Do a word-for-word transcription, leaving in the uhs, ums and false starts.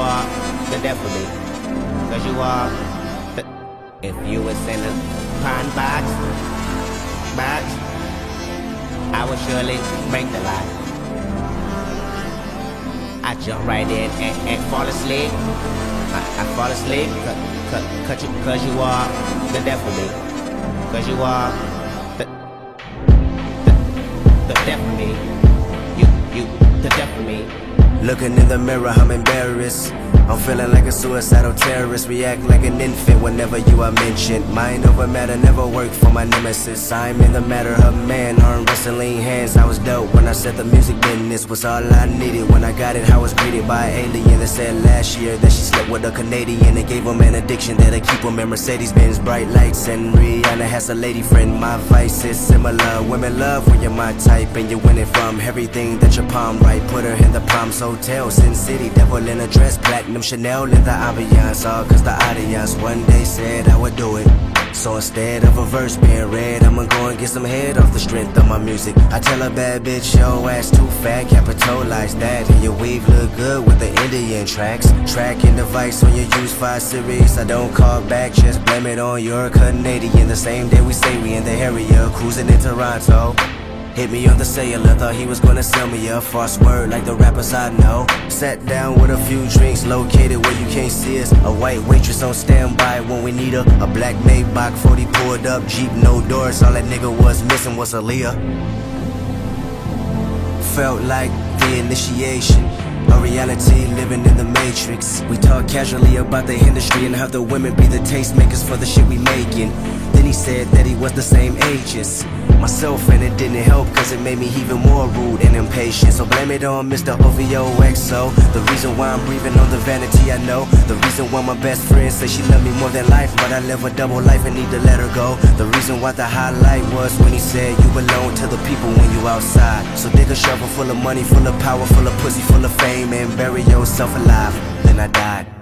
are the death of me. Cause you are the... If you was in a pine box, box, I would surely break the lock. I jump right in and, and fall asleep. I, I fall asleep cause, cause, cause, you, cause you are the death of me. Cause you are the, the, the death of me. You, you, the death of me. Looking in the mirror, I'm embarrassed. I'm feeling like a suicidal terrorist. React like an infant whenever you are mentioned. Mind over matter never worked for my nemesis. I'm in the matter of man, arm wrestling hands. I was dope when I said the music business was all I needed. When I got it, I was greeted by an alien that said last year that she slept with a Canadian. It gave him an addiction that'll keep him in Mercedes-Benz bright lights. And Rihanna has a lady friend. My vice is similar. Women love when you're my type and you're winning from everything that your palm right. Put her in the Palms Hotel, Sin City, devil in a dress, platinum Chanel in the ambiance, all cause the audience one day said I would do it. So instead of a verse being read, I'ma go and get some head off the strength of my music. I tell a bad bitch, yo ass too fat, capitalize that. And your weave look good with the Indian tracks. Tracking device on your use five series. I don't call back, just blame it on your Canadian. The same day we say we in the area, cruising in Toronto. Hit me on the cellular, thought he was gonna sell me a false word like the rappers I know. Sat down with a few drinks, located where you can't see us. A white waitress on standby when we need her. A black Maybach forty pulled up, Jeep no doors. All that nigga was missing was Aaliyah. Felt like the initiation, a reality living in the matrix. We talk casually about the industry and how the women be the tastemakers for the shit we making. Then he said that he was the same age as myself, and it didn't help cause it made me even more rude and impatient. So blame it on Mister O V O X O. The reason why I'm breathing on the vanity I know. The reason why my best friend says she loved me more than life, but I live a double life and need to let her go. The reason why the highlight was when he said you belong to the people when you outside. So dig a shovel full of money, full of power, full of pussy, full of fame, and bury yourself alive. Then I died.